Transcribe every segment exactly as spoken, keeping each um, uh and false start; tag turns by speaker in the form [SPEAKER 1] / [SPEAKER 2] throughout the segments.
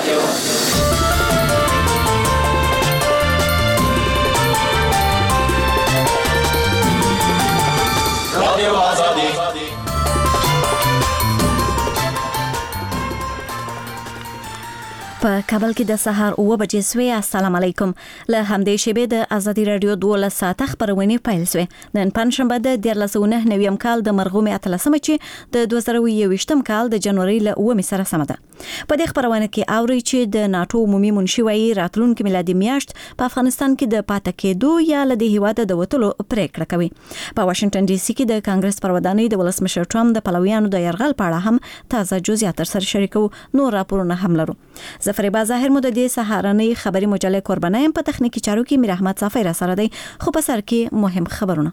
[SPEAKER 1] رادیو آزادی. په کابل کې د سهار اوه بجې سوې. السلام علیکم. له همدې شیبې د ازادي رادیو دولس ساعته خبرونه پیل سوې. نن پنځشنبه د دیارلس او نه نویم کال د مرغومې اتلسمه چې د دوه زره یوویشتم کال د جنوري له اوومې سره سمه ده. په دې خبرونه کې اوري چې د ناتو عمومي منشي وايي راتلونکي میلادي میاشت په افغانستان کې د پاتې کېدو یا له دې هیواده د وټلو پریکړه کوي. په واشنگټن ډي سي کې د کانګرس پر ودانۍ د ولسمشر ټرمپ د پلویانو د يرغل په اړه هم تازه جزئیات سره شریکو. نو راپورونه هم لرو. فریبا ظاهر مو د دې سهارنۍ خبري مجله قربانایم. په تخنیکی چارو کې میر احمد صافی را سره دی. خو په سر کې مهم خبرونه.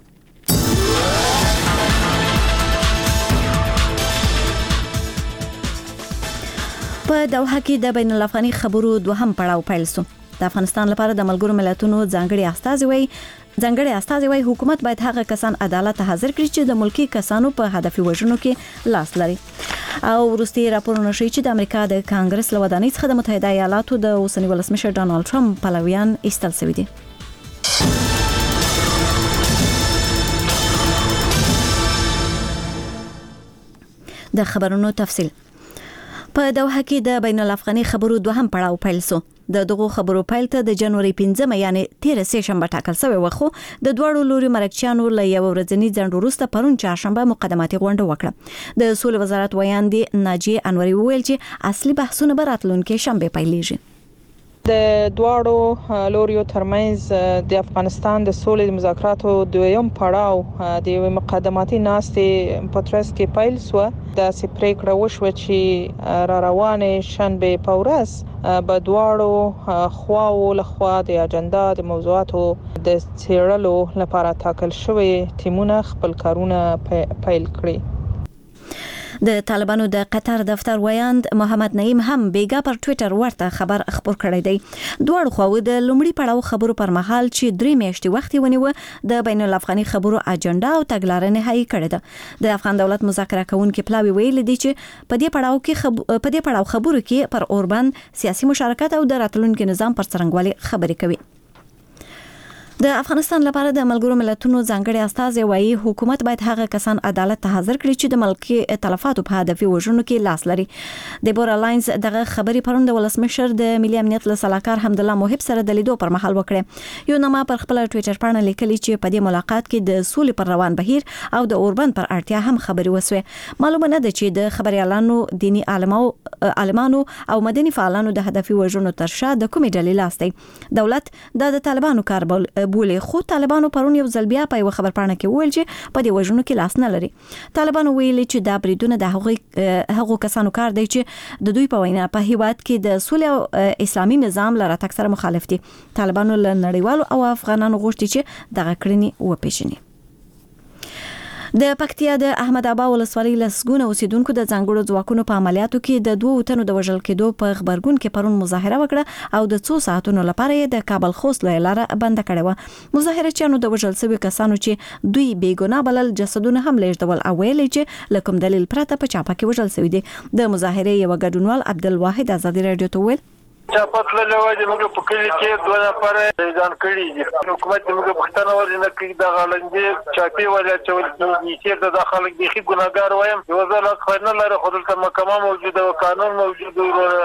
[SPEAKER 1] په دوحه کې د بین الافغاني خبرو دوهم پړاو پیل شو. د افغانستان لپاره د ملګرو ملتونو ځانګړي استازي وایي ځانګړي استازي وایي حکومت باید هغه کسان عدالت ته حاضر کړي چې د ملکی کسانو په هدفي وژنو کې لاس لري. او وروستي راپورونه ښیي چې د امریکا د کانګرس له ودانۍ څخه د متحده ایالاتو د اوسني ولسمشر ډانالډ ټرمپ پلویان ایستل شوي دي. د خبرونو تفصیل. په دوحه کې د بین الافغاني خبرو دوهم پړاو پیل شو. د دغه خبرو پیل ته د جنوري پنځمه یعنی تیر سه شنبه ټاکل شوی و، خو د دوړو لوري مرکچیانو له یو ورځنی ځنډ وروسته پرون چهارشنبه مقدماتي غونډه وکړه. د سولې وزارت ویاندې ناجیه انوري وویل چې اصلي بحثونه به راتلونکي شنبه پیلېږي.
[SPEAKER 2] د دواړو لوریو ترمنځ د افغانستان د سولې مذاکراتو دویم پړاو د مقدماتي ناستې په ترڅ کې پیل شو. د سپریکړه وشو چې را روانه شنبه په ورځ په دواړو خواو لخوا د اجنډا د موضوعاتو د څېړلو لپاره ټاکل شوی ټیمونه خپل کارونه پیل کړي.
[SPEAKER 1] د طالبانو د قطر دفتر ویاند محمد نعیم هم بیګا پر ټوئیټر ورته خبر خبر کړی دی. دوړ خو د لومړي پړاو خبرو پر مهال چې درې میاشتې وخت ونیو د بین الافغاني خبرو اجنډا او تګلارې نهایی کړې ده. د افغان دولت مذاکره کوونکي پلاوی ویل دي چې په دې پړاو کې خب... په دې پړاو خبرو کې پر اوربان سیاسي مشارکت او د راتلونکي نظام پر څرنګوالي خبرې کوي. د افغانستان لپاره د ملګرو ملتونو ځانګړي استازي وایي حکومت باید هغه کسان عدالت ته حاضر کړي چې د ملکی تلفاتو په هدفي وژنو کې لاس لري. د بورا لاینز دغه خبري پرون د ولسمشر د ملي امنیت له سلاکار حمدالله موحب سره د لیدو پر مهال وکړه. یو نما پر خپل ټوئیټر باندې لیکلي چې په دې ملاقات کې د سولې پر روان بهیر او د اوربند پر اړتیا هم خبري وسوه. معلومه نه ده چې د خبريالانو دینی عالمو عالمانو او مدني فعالانو د هدفي وژنو تر شا د کومې ډلې لاس دی. دولت د طالبانو کاربل بوله، خو طالبانو پرون یو ځل بیا په یو خبرپاڼه کې ویل چې په دې وژنو کې لاس نه لري. طالبانو ویلي چې دا بریدونه د هغه هغه کسانو کار دی چې د دوی په وینا په هیواد کې د سولې او اسلامي نظام لپاره تک سره مخالف دي. طالبانو له نړیوالو او افغانانو غوښتي چې دغه کړنې وپېژني. د پکتیا د احمد ابا ولسوالۍ لسګونه اوسیدونکو د ځانګړو ځواکونو په عملیاتو کې د دوه تنو د وژل کېدو په خبرګون کې پرون مظاهره وکړه او د څو ساعتونو لپاره د کابل خوست لوی لاره بند کړې و. مظاهرچیانو د وژل شوي کسانو چې دوی بیګناه بلل جسدونه هم لیږدول او ویلي چې لکم دلیل پرته په چاپه کې وژل شوي دي. د مظاهرې یو ګډونوال عبدالواحد ازادي رادیو ته ویل
[SPEAKER 3] چاپات له لوجه موږ په کلی کې دوه نفر ځان کړي دي. حکومت موږ پښتنه ورنه کوي د غلنګي چاپی ولا چول چې د داخله د خي ګناګار وایم یو ځل خو نه لري خو دلته محکمه موجوده او قانون موجود.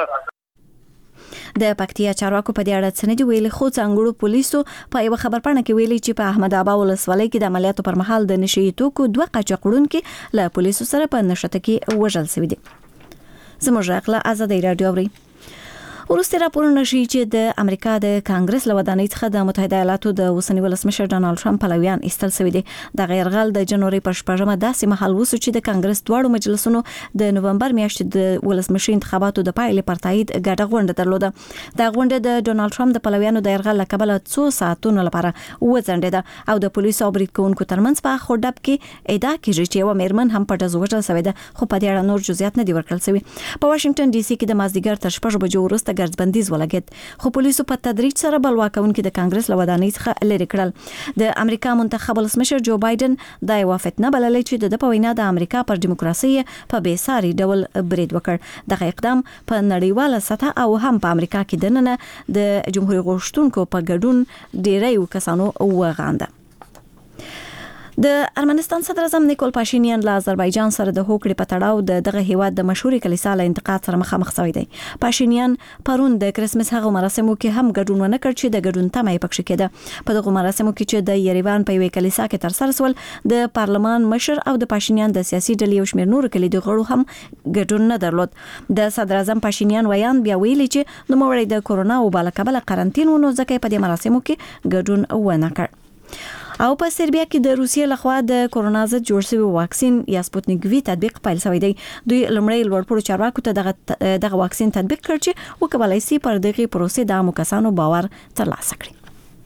[SPEAKER 1] د پکتیا چارواکو په دې اړه څه نه دی ویلي، خو څنګهړو پولیسو په یو خبرپاڼه کې ویلي چې په احمد ابا ولسوالۍ کې د عملیاتو پر مهال د نشي توکو دوه قاچاقړونکو له پولیسو سره په نښته کې وژل شوي دي. زموږ غلا ازادي رادیو اوري. ورسته راپورونه شي چې د امریکا د کانګرس له ودانۍ څخه د متحده ایالاتو د اوسني ولسمشر ډانالډ ټرمپ پلویان ایستل شوي دي. د غیرغل د جنوري پر شپږمه داسې مهال وسو چې د کانګرس دواړو مجلسونو د نوومبر میاشتې د ولسمشر انتخاباتو د پایلې پر تایید ګډه غونډه درلوده. د غونډې د ډانالډ ټرمپ د پلویانو د غیرغل لکبل څو ساعتونو لپاره وځنډېده او د پولیسو او بریټکونکو ترمنځ په خوډب کې ادعا کیږي چې یو میرمن هم پټه وژل شوې ده، خو په دې اړه نور جزئیات نه دي ورکړل شوي. په واشنگټن ډي سي کې د مازدیګر تر شپږ بجو وروسته ته ګرځبندیز ولګید خو پولیسو په تدریج سره بلوا کوونکي د کانګرس له ودانۍ څخه لرې کړل د امریکا منتخب ولسمشر جو بایدن دا یو فتنه بللې چې د په وینا د امریکا پر دیموکراسي په بې ساري ډول برید وکړ دغه اقدام په نړیواله سطح او هم په امریکا کې دننه د جمهوریت غوښتونکو په ګډون ډیری کسانو وغانده د ارمنستان صدر اعظم نیکول پاشینیان له آذربایجان سره د هوکړې په تړاو د دغه هیواد د مشهوري کلیسا له انتقاد سره مخامخ شوی دی پاشینیان پرون د کریسمس هغه مراسمو کې هم ګډون ونه کړ چې د ګډون تمه یې پکښ کېده په دغه مراسمو کې چې د یریوان په یوې کلیسا کې تر سره سول د پارلمان مشر او د پاشینیان د سیاسي ډلې یو شمېر نور کلیدي غړو هم ګډون نه درلود د صدر اعظم پاشینیان ویان بیا ویلي چې د موړې د کورونا وبا له کبله قرنټین ونو ځکه په دې مراسمو کې ګډون ونه کړ او په سربیا کې د روسیې لخوا د کورونا ضد جوړ شوی واکسین یا سپوتنیک وی تطبیق پیل شوی دی دوی لمړی لوړپوړو چارواکو ته دغه دغه واکسین تطبیق کړ چې وکولای شي پر دغه پروسې د عامو کسانو باور ترلاسه کړي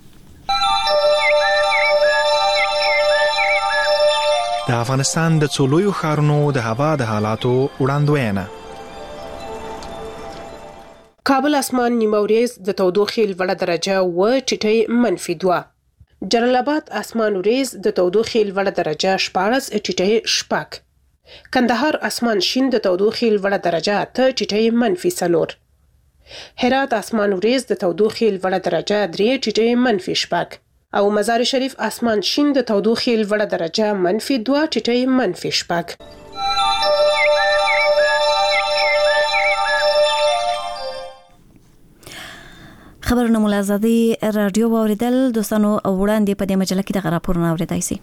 [SPEAKER 4] د افغانستان د څولویو ښارونو د هوا د حالاتو وړاندوینه
[SPEAKER 5] کابل اسمان نیمه ورځ د تودوخې لوړه درجه و ټیټه منفي دوه جلال آباد اسمان ورځ د تودوخې لوړه درجه شپاړس ټیټه شپږ کندهار اسمان شین د تودوخې لوړه درجه اته ټیټه منفي څلور هرات اسمان ورځ د تودوخې لوړه درجه درې ټیټه منفي شپږ او مزار شریف اسمان شین د تودوخې لوړه درجه منفي دوه ټیټه منفي شپږ
[SPEAKER 1] خبرونه مولا آزادي رادیو واوریدل دوستانو وړاندې په دې مجله کې د راپورونه اوریدای شي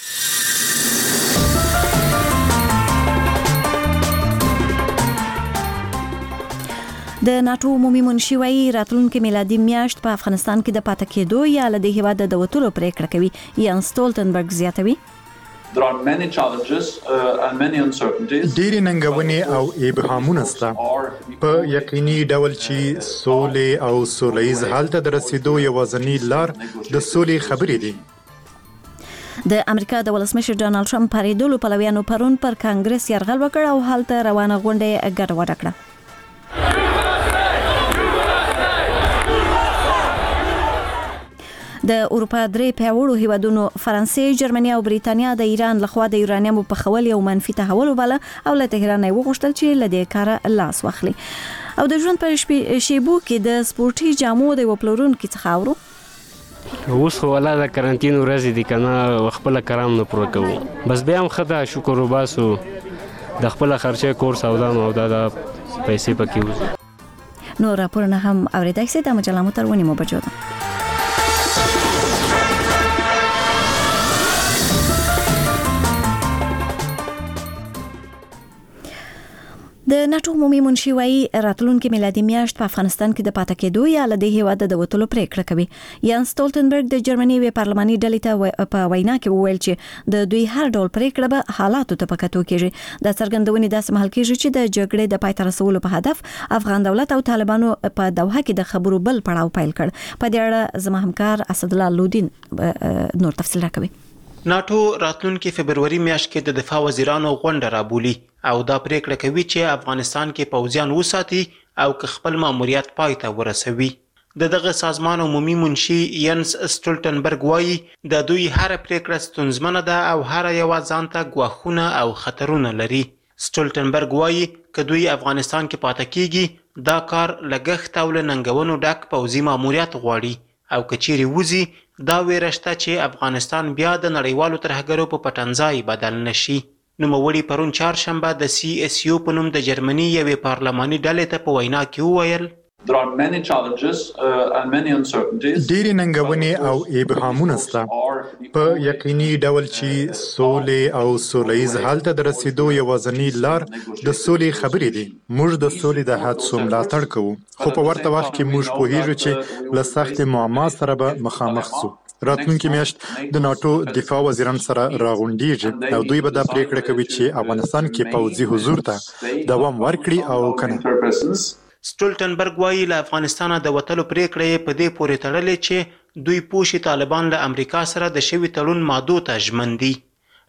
[SPEAKER 1] د ناتو عمومي منشي وايي راتلونکي میلادي میاشت په افغانستان کې د پاتې کېدو یا له دې هیواد د وټولو پریکړه کوي یان سټولټنبرګ زیاتوي
[SPEAKER 6] There are many challenges uh, and many uncertainties.
[SPEAKER 7] ډېری ننګونې او ابهامونه شته په یقیني ډول چې سولې او سولیز حل ته د رسیدو یوازینی لار د سولې خبرې دي
[SPEAKER 1] د امریکا د ولسمشر ډانلډ ټرمپ پریدلو پلویانو پرون پر کانګرس یرغل وکړ او هلته روانه غونډه ګډوډه کړه د اروپا درې پیاوړو هیوادونو فرانسې، جرمني او بریتانیا د ایران لخوا د یورانیم په خول یو منفي تحول وباله او له تهران یې وغوښتل چې له دې کاره لاس واخلي. او د ژوند په شیبو کې د سپورتي جامو د وپلورونکو څخه اورو
[SPEAKER 8] اوس خو ولا د کرنټین ورځې دي کنه خپل کرام نه پوره کوو بس بیا هم خدا شکر وباسو د خپل خرچه کور سودا مو د پیسې پکې وځي.
[SPEAKER 1] نو راپورونه هم اوریدای شئ د مجله مترونی مو بچو ده. د ناتو عمومي منشي وايي راتلونکي میلادي میاشت په افغانستان کې د پاتې کېدو یا له دې هیواد د وټولو پریکړه کوي. یان سټولټنبرګ د جرمني وی پارلماني ډلې ته په وینا کې وویل چې د دوی هر ډول پریکړه به حالاتو ته پکاتو کېږي. د څرګندونې داسې مهال کېږي چې د جګړې د پای ته رسولو په هدف افغان دولت او طالبانو په دوحه کې د خبرو بل پړاو پیل کړ. په دې اړه زما همکار اسد الله لودین نور تفصیل راکوي.
[SPEAKER 9] ناتو راتلونکي فبروري میاشت کې د دفاع وزیرانو غونډه رابولي او دا پریکړه کوي چې افغانستان کې پوځیان وساتي او که خپل ماموریت پای ته ورسوي. د دغه سازمان عمومي منشي ینس سټولټنبرګ وايي د دوی هر پریکړه ستونزمنه ده او هر یو ځان ته ګواښونه او خطرونه لري. سټولټنبرګ وايي که دوی افغانستان کې پاتې کیږي دا کار لګښت او ننګونو ډک پوځي ماموریت غواړي او کچيري وزي دا ویرشته چې افغانستان بیا د نړیوالو ترهګرو په پټنځای بدل نشي. نو موړي پرون چهارشنبه د سی اس یو په نوم د جرمني یوې پارلماني ډلې ته په وینا کې وویل
[SPEAKER 6] There are many challenges uh, and many uncertainties.
[SPEAKER 7] ډېری ننګونې او ابهامونه شته په یقیني ډول چې سولې او سولیز حل ته د رسیدو یوازینی لار د سولې خبرې دي. موږ د سولې د هڅو ملاتړ کوو خو په ورته وخت کې موږ پوهیږو چې له سخت معما سره به مخامخ شو. راتلونکي میاشت د ناتو دفاع وزیران سره راغونډیږي او دوی به دا پریکړه کوي چې افغانستان کې پوځي حضور ته دوام ورکړي او کنه.
[SPEAKER 9] سټولټنبرګ وايي له افغانستانه د وټلو پریکړه په دې پورې تړلې چې دوی پوښي طالبان له امریکا سره د شوی تړون مادو ته ژمن دي.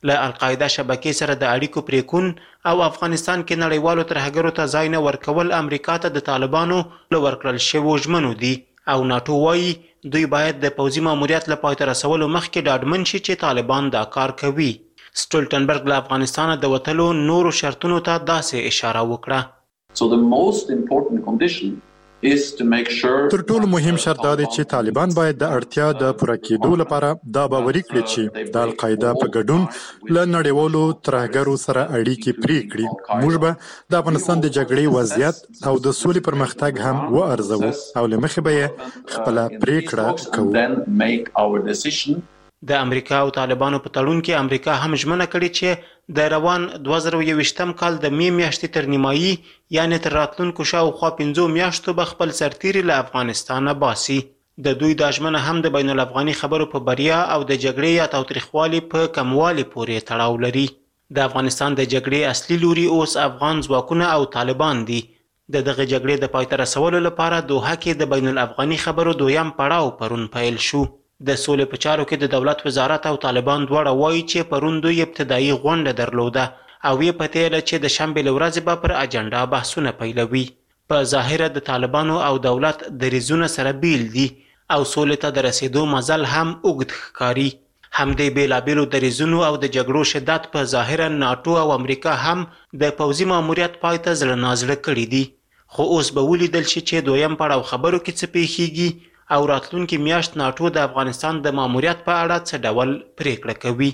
[SPEAKER 9] له القاعده شبکې سره د اړیکو پریکون او افغانستان کې نړیوالو ترهګرو ته ځای نه ورکول امریکا ته د طالبانو له ورکړل شویو ژمنو دي او ناټو وایي دوی باید د پوځي ماموریت له پای ته رسولو مخکې ډاډمن شي چې طالبان دا کار کوي. سټولټنبرګ له افغانستانه د وتلو نورو شرطونو ته داسې اشاره وکړه.
[SPEAKER 6] So the most important condition is to make sure
[SPEAKER 7] تر ټولو مهم شرط دا دی چې طالبان باید د اړتیا د پوره کېدو لپاره دا باوري کړي چې د القاعده په ګډون له نړیوالو ترهګرو سره اړیکې پرې کړي. موږ به د افغانستان د جګړې وضعیت او د سولې پرمختګ هم وارزوو او له مخې به یې خپله پرېکړه کوو.
[SPEAKER 9] د امریکا او طالبانو په تړون کې امریکا هم ژمنه کړې چې د روان دوه زره یوویشتم کال د می میاشتې تر نیمایي یعنې تر راتلونکو شاوخوا پنځو میاشتو به خپل سرتیري له افغانستانه باسي. د دوی دا ژمنه هم د بین الافغاني خبرو په بریا او د جګړې یا تاوتریخوالي په کموالي پورې تړاو لري. د افغانستان د جګړې اصلي لوري اوس افغان ځواکونه او طالبان دي. د دغه جګړې د پای ته رسولو لپاره دوحه کې د بین الافغاني خبرو دویم پړاو پرون پیل شو. د سولې په چارو کې د دولت وزارت او طالبان دواړه وایي چې پرون دوی ابتدایي غونډه درلوده او یې په تیله چې د شنبې له ورځې به پر اجنډا بحثونه پیلوي. په ظاهره د طالبانو او دولت دریځونه سره بیل دي او سولې ته د رسیدو مزل هم اوږد ښکاري. همدې بېلابېلو دریځونو او د جګړو شدت په ظاهره ناټو او امریکا هم د پوځي ماموریت پای ته زړه نازړه کړي دي. خو اوس به ولیدل شي چې دویم پړاو خبرو کې څه پیښیږي او راتلونکي میاشت ناټو د افغانستان د ماموریت په اړه څه ډول پریکړه کوي.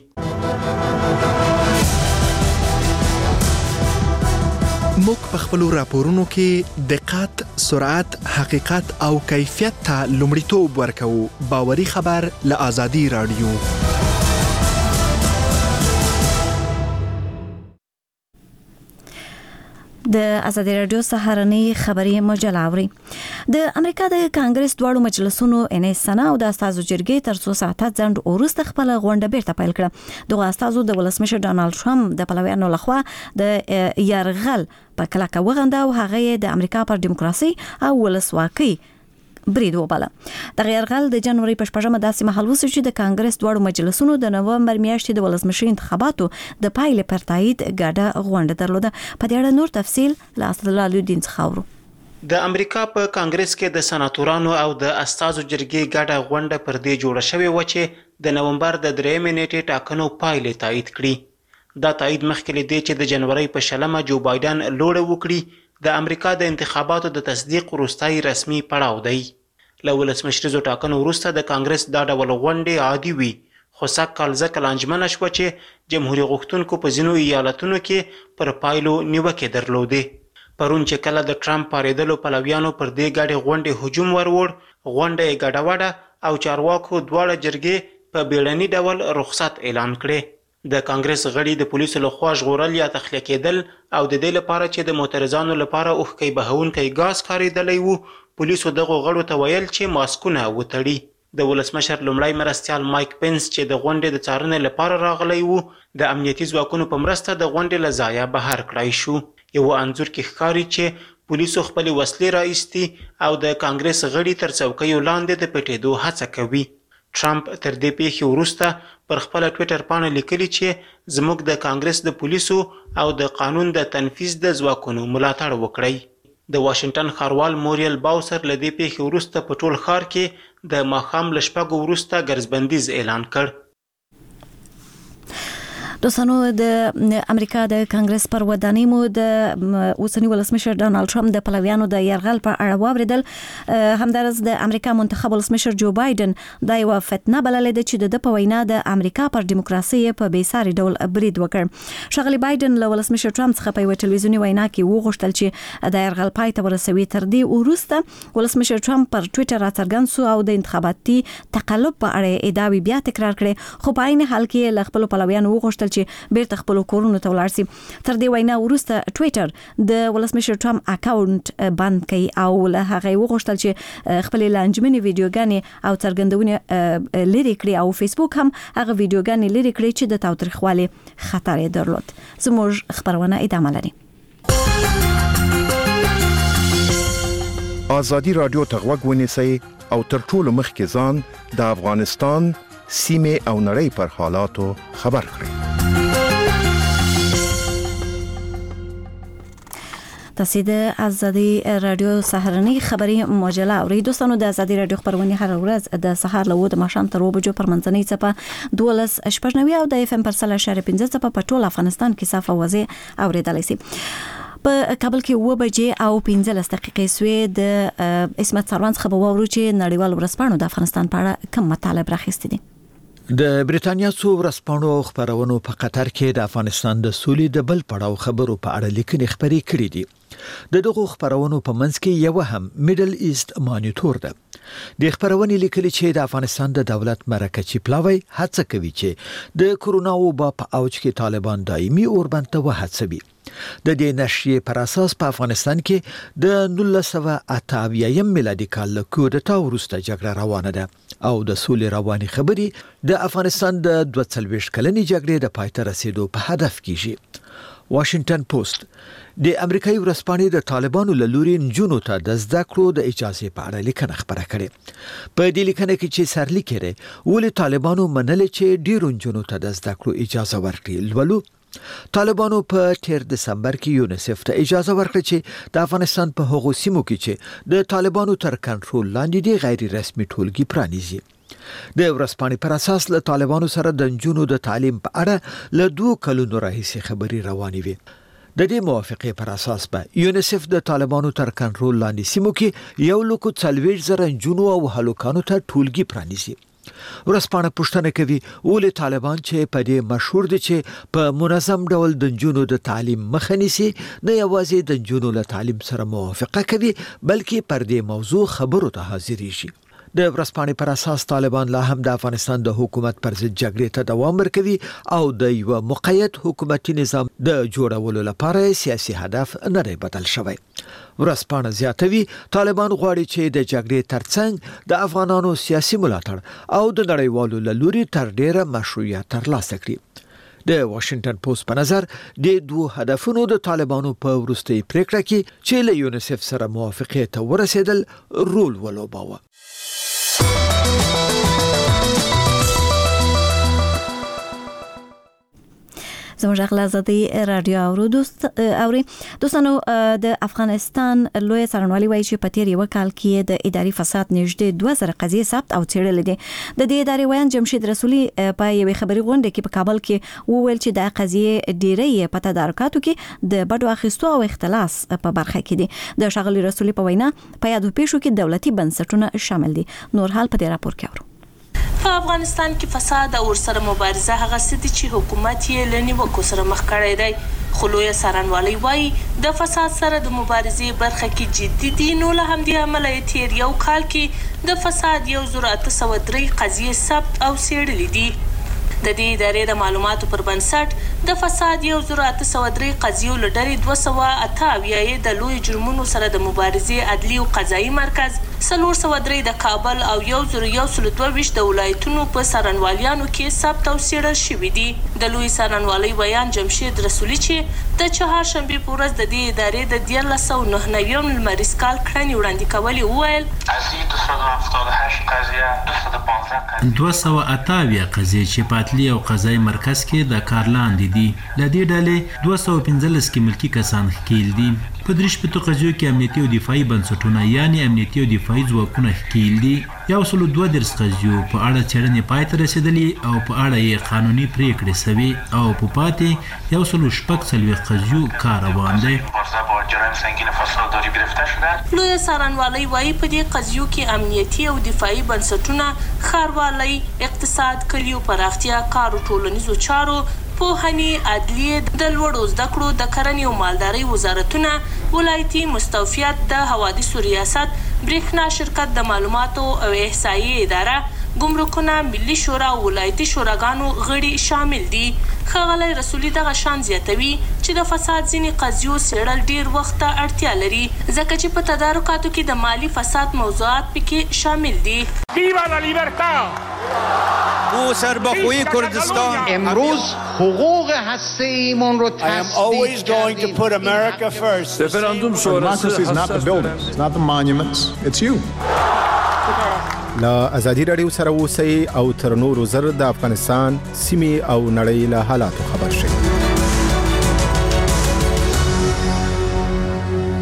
[SPEAKER 4] موږ په خپلو راپورونو کې دقت، سرعت، حقیقت او کیفیت ته لومړیتوب ورکوو. باوري خبر له آزادي رادیو.
[SPEAKER 1] د آزادي رادیو سهارنۍ خبري مجله اوري. د امریکا د کانګرس دواړو مجلسونو ان سنا او د استازو جرګې تر څو ساعته ځنډ وروسته خپل غونډه بیرته پیل کړه. دغه استازو د ولسمشر ډانلډ ټرمپ د پلویانو لخوا د یرغل په کلکه وغنده او هغه د امریکا پر دیموکراسي او ولسواکۍ برید وباله. د یرغل د جنوري په شپږمه داسې مهال وشو چې د کانګرس دواړو مجلسونو د نومبر میاشتې د ولسمشر انتخاباتو د پایلې پر تایید ګډه غونډه درلوده. په دې اړه نور تفصیل له اسدالله الدین څخه اورو.
[SPEAKER 9] د امریکا په کانګرس کې د سناتورانو او د استازو جرګې ګډه غونډه پر دې جوړه شوې و چې د نومبر د درېیمې نیټې ټاکنو پایلې تایید کړي. دا تایید مخکې له دې چې د جنوري په شلمه جو بایدن لوړه وکړي د امریکا د انتخاباتو د تصدیق وروستی رسمي پړاو دی. له ولسمشریزو ټاکنو وروسته د کانګرس دا ډول غونډې عادي وي، خو سږ کال ځکه لانجمنه شوه چې جمهوري غوښتونکو په ځینو ایالتونو کې پر پایلو نیوکې درلودې. پرون چې کله د ټرمپ پارېدلو پلویانو پر دې ګډې غونډې هجوم ورور، غونډه یې ګډوډه او چارواکو دواړه جرګې په بیړني ډول رخصت اعلان کړې. د کانګرس غړي د پولیسو لخوا ژغورل یا تخلیه کېدل او د دې لپاره چې د معترضانو لپاره اوښکۍ بهونکی ګاز کارېدلی وو، پولیسو دغو غړو ته ویل چې ماسکونه وتړي. د ولسمشر لومړی مرستیال مایک پنس چې د غونډې د څارنې لپاره راغلی وو، د امنیتي ځواکونو په مرسته د غونډې له ځایه بهر کړای شو. یو انځور کې ښکاري چې پولیسو خپلې وسلې راایستي او د کانګرس غړي تر څوکیو لاندې د پټېدو هڅه کوي. ټرمپ تر دې پیښې وروسته پر خپله ټویټر پاڼه لیکلي چې زموږ د کانګرس د پولیسو او د قانون د تنفیذ د ځواکونو ملاتړ وکړئ. د واشنګټن ښاروال موریل باوسر له دې پیښې وروسته په ټول ښار کې د ماښام له شپږو وروسته ګرځبندیز اعلان کړ.
[SPEAKER 1] دوستانو، د امریکا د کانګرس پر ودانۍ مو د اوسنی ولسمشر ډانلډ ټرمپ د پلویانو د یرغل په اړه واوریدل. همدارس د امریکا منتخب ولسمشر جو بایدن دا یو فتنه بللې ده چې د په وینا د امریکا پر دیموکراسي په بیساري ډول برید وکړ. ښاغلی بایدن له ولسمشر ټرمپ څخه په یوه ټلویزیوني وینا کې وغوښتل چې د یرغل پای ته ورسوي. تر دې وروسته ولسمشر ټرمپ پر ټویټر راڅرګند سو او د انتخاباتي تقلب په اړه ادعاوې بیا تکرار کړې، خو په عین حال کې له خپلو پلویانو وغوښتل چې بیرته خپل کورونو ته ولاړ شي. تر دې وینا وروسته ټویټر د ولسمشر ټرمپ اکاونټ بند کړي او له هغه وغوښتل چې خپل لانجمنې ویډیوګانې او څرګندونې لري کړي او فیسبوک هم هغه ویډیوګانې لري کړي چې د تاوتریخوالي خطر یې درلود. زموږ خبرونه ادامه لري.
[SPEAKER 10] آزادي رادیو ته غوږ ونیسئ او تر ټولو مخکې ځان د افغانستان، سیمه او نړۍ پر حالاتو خبر کړئ.
[SPEAKER 1] تاسو د ازادي رادیو سهارنی خبری مجله او دوستانو د ازادي رادیو خبرونه هر ورځ د سهار له د ماښام تر وبجو پر منځنۍ چپه دولس شپږ او د اف ام پر سل شارې پنځه چپه په ټول افغانستان کې صاف اوازه اوریدلای شي. په کابل کې و بجې او پنځلس دقیقې سوې د اسمت سروان څخه به وورو چې نړیوال ورځپاڼو د افغانستان په اړه کوم مطالب راخېستي دي.
[SPEAKER 11] د بریتانیا څو ورځپاڼو او خبرونو په قطر کې د افغانستان د سولې د بل پړاو خبرو په اړه لیکنې خبرې کړې دي. د دغه خبرونو په منځ کې یو هم میډل ایست مانیټور ده. د خبرونې لیکلي چې د افغانستان د دولت مرکزی پلاوی هڅه کوي چې د کورونا وبا په اوج کې طالبان دایمي اوربند ته وهڅوي. د دې نشریې پر اساس په افغانستان کې د نولس سوه اته اویایم میلادي کال له کودتا وروسته جګړه روانه ده او د سولې رواني خبرې د افغانستان د دوه څلوېښت کلنې جګړې د پای ته رسیدو په هدف کیږي. واشنگټن پوسټ د امریکایي ورځپاڼې د طالبانو له لوري نجونو ته د زده کړو د اجازه په اړه لیکنه خبره کړې. په دې لیکنه کې چې سرلیک یې ولې طالبانو منل چې ډیرو نجونو ته د زده کړو اجازه ورکړي. لولو طالبانو په تیر دسمبر کې یونیسف ته اجازه ورکړه چې د افغانستان په هغو سیمو کې چې د طالبانو تر کنټرول لاندې دي غیر رسمي ټولګي پرانیزي. د ورځپاڼې پر اساس له طالبانو سره د نجونو د تعلیم په اړه له دوه کلونو راهیسې خبرې روانې وي. د دې موافقې پر اساس به یونیسف د طالبانو تر کنټرول لاندې سیمو کې یو لک څلوېښت زره نجونو او هلکانو ته ټولګي پرانیزي. ورځپاڼه پوښتنه کوي ولې طالبان چې په دې مشهور دي چې په منظم ډول د نجونو د تعلیم مخه نیسي نه یوازې د نجونو له تعلیم سره موافقه کوي بلکې پر دې موضوع خبرو ته حاضرېږي. د ورځپاڼې پر اساس طالبان لا هم د افغانستان د حکومت پر ضد جګړې ته دوام ورکوي او د یو مقید حکومتي نظام د جوړولو لپاره سیاسي هدف نه دی بدل شوی. ورځپاڼه زیاتوي طالبان غواړي چې د جګړې ترڅنګ د افغانانو سیاسي ملاتړ او د نړیوالو له لوري تر ډیره مشروعیت ترلاسه کړي. د واشنگټن پوسټ په نظر د دوه هدفونو د طالبانو په وروستي پریکړه کې چې له یونیسف سره موافقه ته ورسېدل رول ولوباوه.
[SPEAKER 1] زموږ غلا زدي رادیو او دوست اوري دوستانو د افغانستان لوی څارنوالي وایي چې په تیر یو کال کې د اداري فساد نږدې دوه زره قضیې ثبت او څېړل دي. د دې ادارې ویان جمشید رسولي په یوې خبري غونډه کې په کابل کې وویل چې د قضیې ډیرې په تدارکاتو کې د بډو اخیستو او اختلاس په برخه کې دي. د شاغلي رسولي په وینا په یادو پیښو کې دولتي بنسټونه شامل دي. نور حال په دې راپور کې اورو.
[SPEAKER 12] په افغانستان کې فساد او ورسره مبارزه هغه څه دي چې حکومت یې له نیوکو سره مخ کړی دی. خو لوی څارنوالي وایي د فساد سره د مبارزې برخه کې جدي دي. نو له همدې امله یې تیر یو کال کې د فساد یو زر اته سوه درې قضیې ثبت او څېړلې دي. د دې ادارې د معلوماتو پر بنسټ د فساد یو زر اته سوه درې قضیو له ډلې دوه سوه اته اویا یې د لوی جرمونو سره د مبارزې عدلي او قضایي مرکز، څلور سوه درې د کابل او یو زر یو سل دوه ویشت د ولایتونو په څارنوالانو کې ثبت او څېړل شوي دي. د لوی څارنوالۍ ویان جمشید رسولي چې د چهارشنبې په ورځ د دې ادارې د دیارلس سوه نهه نوي لمریز کال کړنې وړاندې کولې وویل
[SPEAKER 13] دوه سوه اته اویا قضیې چې په عدلي او قضایي مرکز کې د کار لاندې دي. له دې ډلې دوه سوه پنځلس کې ملکي کسان ښکیل دي. په درې شپېتو قضیو کې امنیتي او دفاعي بنسټونه یعنې امنیتي او دفاعي ځواکونه ښکیل دي. یو سل دوه دېرش قضیو په اړه څېړنې پای ته رسېدلې او په اړه یې قانوني پرېکړې سوي او په پاتې یو سل شپږ څلوېښت قضیو کار روان دی.
[SPEAKER 12] لویه څارنوالۍ وایي په دې قضیو کې امنیتي او دفاعي بنسټونه، ښاروالۍ، اقتصاد، کلیو پراختیا، کار او ټولنیزو چارو، پوهنې، عدلیې، د لوړو زده کړو، د کرنې او مالدارۍ وزارتونه، ولایتي مستوفیت، د حوادثو ریاست، برېښنا شرکت، د معلوماتو او احصایې اداره، ګمرکونه، ملي شورا او ولایتي شوراګانو غړي شامل دي. ښاغلی رسولي دغه شان زیاتوي چې د فساد ځینې قضیو څېړل ډېر وخت ته اړتیا لري ځکه چې په تدارکاتو کې د مالي فساد موضوعات پکې شامل دي.
[SPEAKER 14] سرباخوی کردستان امروز حقوق هسته ایمون رو تصدیق کردیم.
[SPEAKER 15] رفراندوم شورای is not the buildings, it's not the monuments, it's you.
[SPEAKER 16] لا ازادي رادیو سره اوسئ او تر نورو زر د افغانستان سیمې او نړۍ له حالاتو خبر شئ.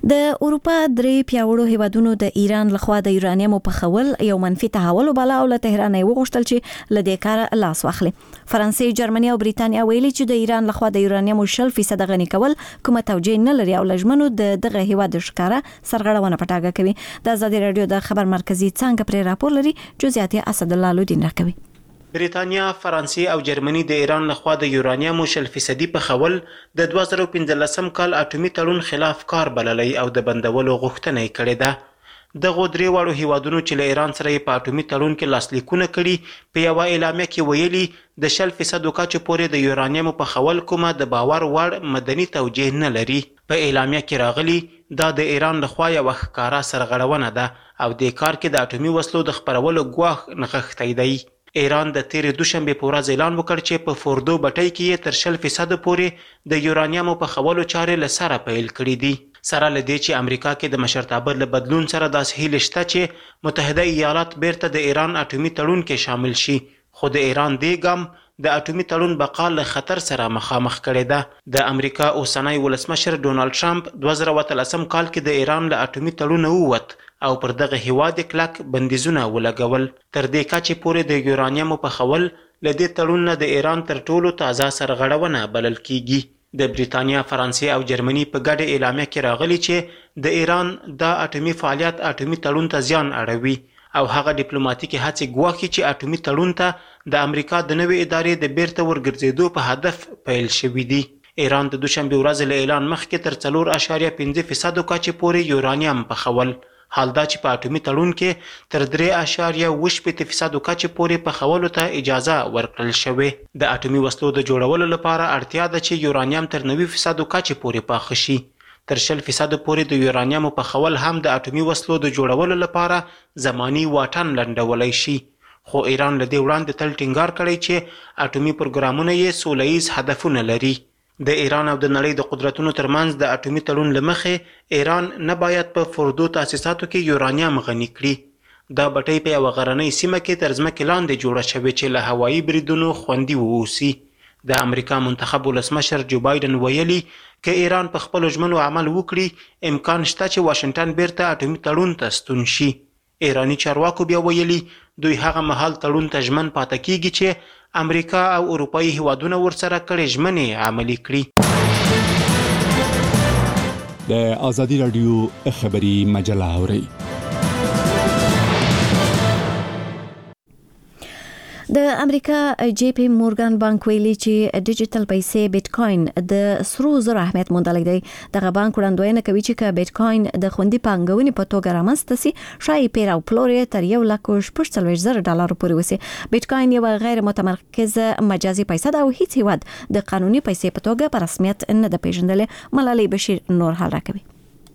[SPEAKER 1] د اروپا درې پیاوړو هیوادونو د ایران لخوا د یورانیم په خول یو منفي تحول وباله او له تهران یې وغوښتل چې له دې کار لاس واخلي. فرانسې، جرمني او بریتانیا ویلي چې د ایران لخوا د یورانیم شل فیصد غني کول کومه توجیه نه لري او لجمنو د دغه هیواد ښکارا سرغړونه پټاګه کوي. د آزادي رادیو د خبر مرکزی څنګه پر راپور لري، جزئیات اسد الله لودین راکوي.
[SPEAKER 9] بریتانیا، فرانسې او جرمني د ایران لخوا د یورانیم شل فیصدي په خول د دوه زره پنځلسم کال اټومي تړون خلاف کار بللی او د بندولو غوښتنه یې کړې ده. دغو درې واړو هیوادونو چې له ایران سره یې په اټومي تړون کې لاسلیکونه کړي په یوه اعلامیه کې ویلي د شل فیصدو کچې پورې د یورانیم په خول کومه د باور وړ مدني توجیه نه لري. په اعلامیه کې راغلي دا د ایران لخوا یوه ښکاره سرغړونه ده او دې کار کې د اټومي وسلو د خپرولو ګواښ نغښتی دی. ایران د تیرې دوشنبې په ورځ اعلان وکړ چې په فوردو بټۍ کې یې تر شل فیصد پورې د یورانیمو په خولو چارې له سره پیل کړي دي. سره له دې چې امریکا کې د مشرتابه له بدلون سره داسې هیلې شته چې متحده ایالات بیرته د ایران اټومي تړون کې شامل شي، خو د ایران دې ګام د اټومي تړون بقا له خطر سره مخامخ کړی ده. د امریکا اوسنی ولسمشر ډونالد ټرمپ دوه زره اتلسم کال کې د ایران له اټومي تړونه ووت او پر دغه هیواد کلک بندیزونه ولګول، تر دې کچې پورې د یورانیمو په خول له دې تړون نه د ایران تر ټولو تازه سرغړونه بلل کیږي. د بریتانیا، فرانسې او جرمني په ګډه اعلامیه کې راغلي چې د ایران دا اټومي فعالیت اټومي تړون ته زیان اړوي او هغه ډیپلوماټیکي هڅې ګواښي چې اټومي تړون ته د امریکا د نوې ادارې د بیرته ورګرځېدو په هدف پیل شوي دي. ایران د دوشنبې ورځې له اعلان مخکې تر څلور اعشاریه پنځه فیصدو کچې پورې یورانیم په خول، حال دا چې په اټومي تړون کې تر درې اعشاریه اووه شپېته فیصدو کچې پورې په خولو ته اجازه ورکړل شوې. د اټومي وسلو د جوړولو لپاره اړتیا ده چې یورانیم تر نوي فیصدو کچې پورې پاخه شي. تر شل فیصدو پورې د یورانیمو په خول هم د اټومي وسلو د جوړولو لپاره زماني واټن لنډولی شي، خو ایران له دې وړاندې تل ټینګار کړی چې اټومي پروګرامونه یې سوله ییز هدفونه لري. د ایران او د نړۍ د قدرتونو ترمنځ د اټومي تړون له مخې ایران نه باید په فوردو تاسیساتو کې یورانیم غني کړي. دا بټۍ په یوه غرنۍ سیمه کې تر ځمکې لاندې جوړه شوې چې له هوایي بریدونو خوندي واوسي. د امریکا منتخب ولسمشر جو بایدن ویلي که ایران په خپلو ژمنو عمل وکړي امکان شته چې واشنګټن بیرته اټومي تړون ته ستون شي. ایراني چارواکو بیا ویلي دوی هغه مهال تړون ته ژمن پاتې کیږي چې امریکا او اروپایي هیوادونه ورسره کړي ژمنې عملي کړي.
[SPEAKER 17] د آزادي رادیو خبري مجله اورئ.
[SPEAKER 1] د امریکا جی پی مورګان بانک ویلي چې ډیجیټل پیسې بیت کوین د سرو زرو اهمیت موندلی دی. دغه بانک وړاندوینه کوي چې که بیت کوین د خوندي پانګونې په توګه رامنځته سي ښایي پیر او پلور یې تر یو لک شپږ څلوېښت زره ډالرو پورې وسي. بیت کوین یوه غیر متمرکزه مجازي پیسه ده او هیڅ هیواد د قانوني پیسې په توګه په رسمیت نه ده پیژندلې. ملالۍ بشیر نور حال راکوي.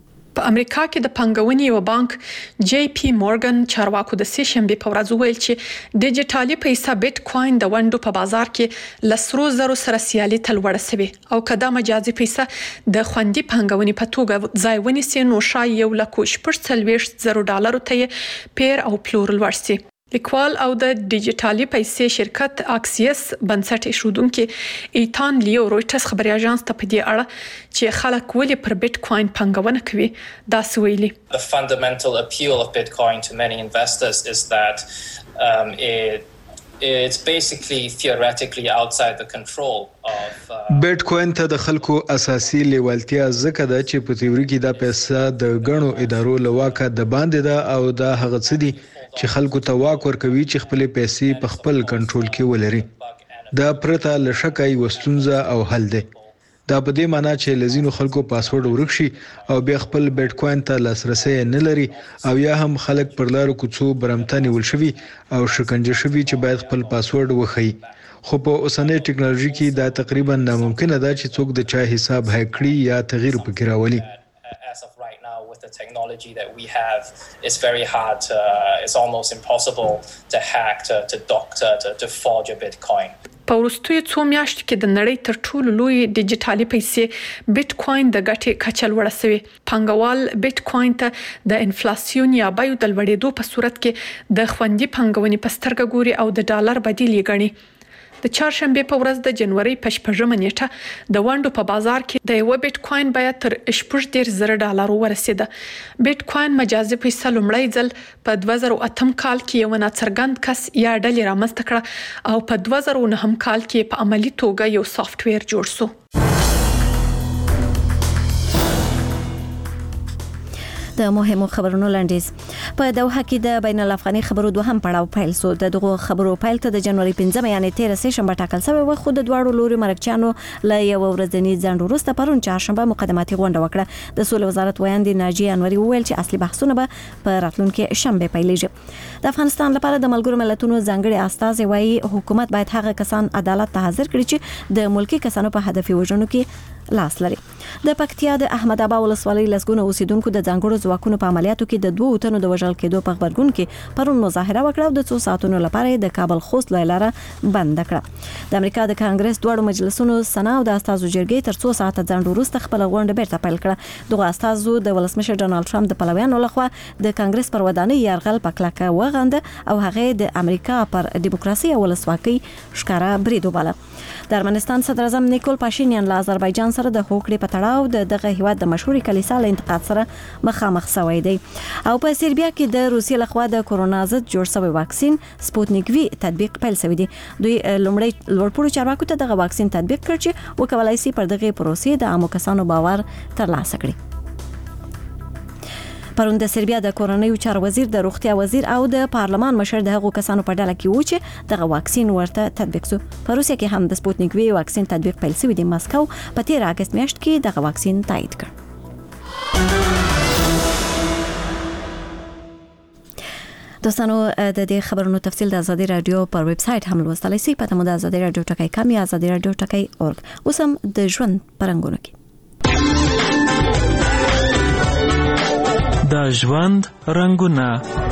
[SPEAKER 18] په امریکا کې د پانګونې یو بانک جی پی مورګان چارواکو د سه شنبه په ورځ ویل چې ډیجیټالي پیسې بیت کوین د ونډو په بازار کې لسرو زرو سره سیالي تل وړه سوي او کدا مجازي پیسې د خوندي پانګونې په توګه ځای ونیسي نو شای یو لک شپږ څلوېښت زرو ډالرو ته پیر او پلور لوړ سي. لیکوال او د ډیجیټالي پیسې شرکت اکسیس بنسټ ایښودونکي ایتان لیو رویټرز خبري اژانس ته په دې اړه چې خلک ولې پر بیت کوین پانګونه کوي دا سویلي.
[SPEAKER 19] The fundamental appeal of Bitcoin to many investors is that um, it it's basically theoretically outside the control of
[SPEAKER 20] بیت کوین ته د خلکو اساسي لیوالتیا ځکه ده چې په تیوري کې دا پیسې د غنو ادارو لواکه د باندې ده او دا هغه څه دي چې خلکو ته واک ورکوي چې خپل پیسې په خپل کنټرول کې ولري. دا پرته له شکه یو ستونزه او حل دی. دا په دې معنی چې لزینو خلکو پاسورډ ورک شي او بیا خپل بیت کوین ته لاسرسي نه لري او یا هم خلک پر لارو کوڅو برمتاني ول شوي او شکنجه شوي چې باید خپل پاسورډ وخی. خو په اوسنۍ ټکنالوژي کې دا تقریبا ناممکنه ده چې څوک د چا حساب هک کړي یا تغییر پکې راولي.
[SPEAKER 19] As of right now, with the technology that we have, it's very hard to, uh, it's almost impossible to hack, to, to doctor, to, to forge a Bitcoin.
[SPEAKER 18] په وروستیو څو میاشتو کې د نړۍ تر ټولو لوی ډیجیټالي پیسې بیت کوین د ګټې کچه لوړه سوې. پانګوال بیت کوین ته د انفلاسیون یا بیو د لوړېدو په صورت کې د خوندي پانګونې په سترګه ګوري او د ډالر بدیل یې ګڼي. د چهارشنبه په ورځ د جنوري په شپږمه نیټه د وانډو په بازار کې د یو بیت کوین بیه تر شپږ دېرش زره ډالر ورسېده. بیت کوین مجازي پیسه لومړی ځل په دوه زره اتم کال کې یو ناڅرګند کس یا ډلې رامنځته کړه او په دوه زره نهم کال کې په عملی توګه یو سافټویر جوړ شو.
[SPEAKER 1] د مهمو خبرونو لنډیز. په دوحه کې د بین الافغاني خبرو دوهم پړاو پیل شو. د دغه خبرو پیل ته د جنوري پنځمه یعنی تیره سه شنبه ټاکل شوی و، خو د دواړو لوري مرکچانو له یو ورځنی ځنډ وروسته پرون چهارشنبه مقدماتي غونډه وکړه. د سولې وزارت ویاندې ناجیه انوري وویل چې اصلي بحثونه به په راتلونکي شنبه پیلېږي. د افغانستان لپاره د ملګرو ملتونو ځانګړي استازي وایي حکومت باید هغه کسان عدالت ته حاضر کړي چې د ملکی کسانو په هدفي وژنو کې لاس لري. د پکتیا د احمد ابا ولسوالۍ لسګونه اوسیدونکو د ځانګړو ځواکونو په عملیاتو کې د دوه تنو د وژل کېدو په خبرګون کې پرون مظاهره وکړه او د څو ساعتونو لپاره د کابل خوست لاره بند کړه. د امریکا د کانګرس دوه مجلسونو سنا او د استازو جرګې تر څو ساعته ځنډ وروسته خپل غونډه بیرته پیل کړه. دغه استازو د ولسمشر ډانلډ ټرمپ د پلویانو لخوا د کانګرس پر ودانۍ یرغل پکلکه وغنده او هغه د امریکا پر دیموکراسي او ولسواکۍ ښکارا برید وباله. د ارمنستان صدر اعظم نیکول پاشینیان له آذربایجان سره د هوکړې په تړاو د دغه هیواد د مشهوري کلیسا له انتقاد سره مخامخ شوی دی. او په سربیا کې د روسیې لخوا د کورونا ضد جوړ شوی واکسین سپوتنیک وی تطبیق پیل شوی دی. دوی لومړی لوړپوړو چارواکو ته دغه واکسین تطبیق کړ چې وکولای شي پر دغه پروسې د عامو کسانو باور ترلاسه کړي. پرون د سربیا د کورنیو چارو وزیر، د روغتیا وزیر او د پارلمان مشر د هغو کسانو په ډله کې و چې دغه واکسین ورته تطبیق شو. په روسیه کې هم د سپوتنیک وی واکسین تطبیق پیل شوی دی. مسکو په تیر اگست میاشت کې دغه واکسین تایید کړ. دوستانو د دې خبرونو تفصیل د ازادي رادیو پر ویب سټ هم لوستلای شئ. پته مو د ازادي رادیو ټکی کم یا ازادي رادیو ټکی اورګ. اوس هم د ژوند پرنګونو کې
[SPEAKER 21] د ژوند رنگونه.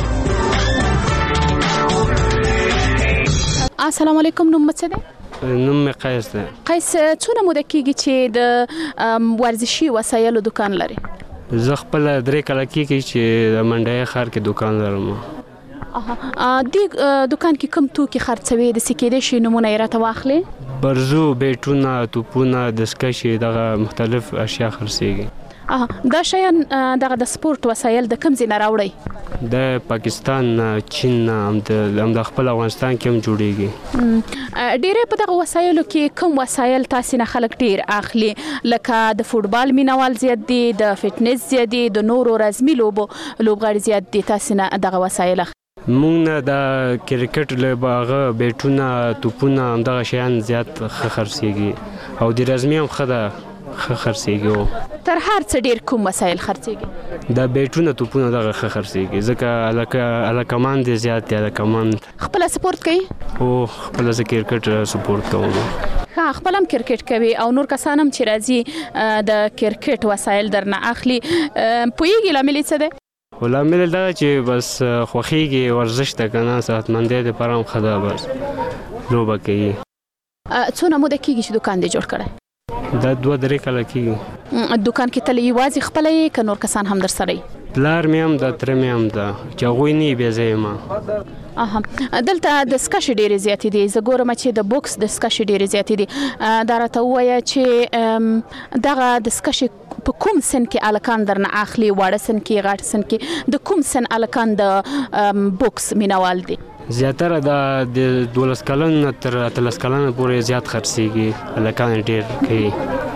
[SPEAKER 22] السلام علیکم. نوم څه دی؟
[SPEAKER 8] نوم مې قیس دی.
[SPEAKER 22] قیس، څونه موده کېږي چې د ورزشي وسایلو دکان لري؟
[SPEAKER 8] زه خپل درې کاله کېږي چې د منډیه ښار کې دکان لرم.
[SPEAKER 22] اها، دې دکان کې کوم توکي خرڅوي؟ د سکېدې شي نمونه یې راته واخلي؟
[SPEAKER 8] برزو، بیټونه، توپونه، دستکشې، دغه مختلف اشیا خرڅېږي.
[SPEAKER 22] اها، دا شیان دغه د سپورت وسایل د کوم ځای نه راوړي؟
[SPEAKER 8] د پاکستان، چین، هم د خپل افغانستان کې هم جوړیږي.
[SPEAKER 22] ډېرې په دغه وسایلو کې کوم وسایل تاسو نه خلک ډېر اخلي؟ لکه د فوټبال مینوال زیات دي، د فټنس زیات دي، د نورو رزمي لوبو لوبغاړي زیات دي. تاسو نه دغه وسایل اخلي؟
[SPEAKER 8] مونږ نه د کرکټ لوبغه، بیټونه، توپونه، هم دغه شیان زیات ښه خرڅېږي او د رزمي هم ښه ده ښه خرڅېږي.
[SPEAKER 22] تر هر څه ډېر کوم وسایل خرڅېږي؟
[SPEAKER 8] د بیټونه، توپونه دغه ښه خرڅېږي ځکه هلکمان دي زیات دي. هلکمان
[SPEAKER 22] خپله سپورت کوي؟
[SPEAKER 8] هو، خپله زه کرکټ سپورت کوم.
[SPEAKER 22] ښه، خپل هم کرکټ کوي او نور کسان هم چې راځي د کرکټ وسایل درنه اخلي. پوهېږي لامل یې څه دی؟
[SPEAKER 8] لامل یې دغه چې بس خوښېږي، ورزش ده که نه، صحتمندۍ دپاره هم ښه ده. بس لوبه کوي.
[SPEAKER 22] څونه موده کېږي چې دکان دې جوړ کړی؟
[SPEAKER 8] دا دوه درې کاله کېږي.
[SPEAKER 22] دکان کې تل یوازې خپله یې که نور کسان هم در سره یي؟
[SPEAKER 8] پلار مې هم ده، تره مې هم ده، چې هغوی نه یي بیا زه یم.
[SPEAKER 22] اها، دلته دستکشې ډېرې زیاتې دي. زه ګورم چې د بوکس دستکشې ډېرې زیاتې دي. دا راته ووایه چې دغه دستکشې په کوم سن کې هلکان درنه اخلي؟ واړه سن کې، غټ سن کې؟ د کوم سن هلکان د بوکس مینوال دي؟
[SPEAKER 8] زیاتره د دولس کلن تر اتلس کلن پورې زیات خرڅېږي. هلکان ډېر کوي.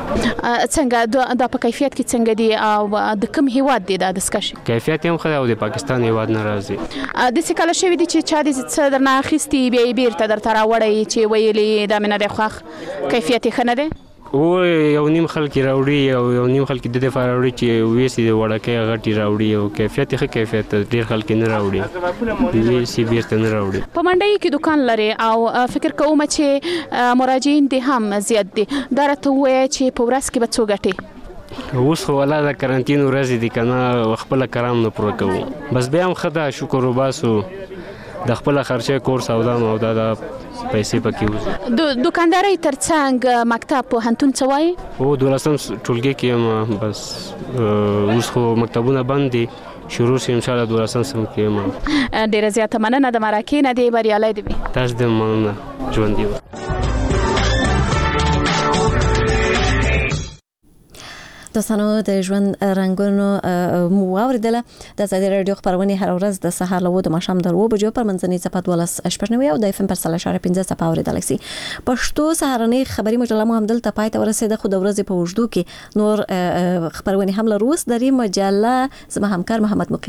[SPEAKER 22] څنګه دا په کیفیت کې څنګه دي او د کوم هیواد دی دا دستکشې؟
[SPEAKER 8] کیفیت هم ښه دی او د پاکستان هیواد نه راځي.
[SPEAKER 22] داسې کله شوي دي چې چا دې څه درنه اخیستي بیا یې بیرته درته راوړی چې ویلي دا مې نه دی خوښ، کیفیت یې ښه نه دی؟
[SPEAKER 8] و یو نیم خلک راوړي او یو نیم خلک د دې لپاره راوړي چې ویسي د وړکۍ غټي راوړي او کیفیت ښه کیفیت ډېر خلک نه راوړي، ویسي بیرته نه راوړي.
[SPEAKER 22] په منډۍ کې دکان لري او فکر کوم چې مراجعین دې هم زیات دي. دا راته ووایه چې په ورځ کې به څو ګټې؟
[SPEAKER 8] اوس خو والا د کرنټین ورځې دي که نه، خپله کرام نه پوره کوو. بس بیا هم ښه ده، شکر وباسو، د خپله خرچه کور سودا او دا د پیسې پکې وځي.
[SPEAKER 22] د دوکاندارۍ تر څنګ مکتب، پوهنتون څه وایي؟
[SPEAKER 8] هو، دولسم ټولګي کې یم. بس اوس خو مکتبونه بند دي، شروع شي انشاءالله دولسم سم کې یم.
[SPEAKER 22] ډېره زیاته مننه د مرکې نه. دې بریالی دې وي.
[SPEAKER 8] تاسو دې مننه. ژوندي اوسئ.
[SPEAKER 1] دوستانو د ژوند رنگونو مو اوریدله د ازادي رادیو خبرونه هر ورځ د سهار له د ماښام د دوه بجو پر منځني صفات ولس شپږ او د اف ام پر سلا شاره پنځه صفه اوریدل شي. پښتو سهارنی خبري مجله مو هم دلته پای ته ورسېده، خو د ورځې په وجدو کې نور خبرونه هم لروس درې مجله زما همکار محمد مقیم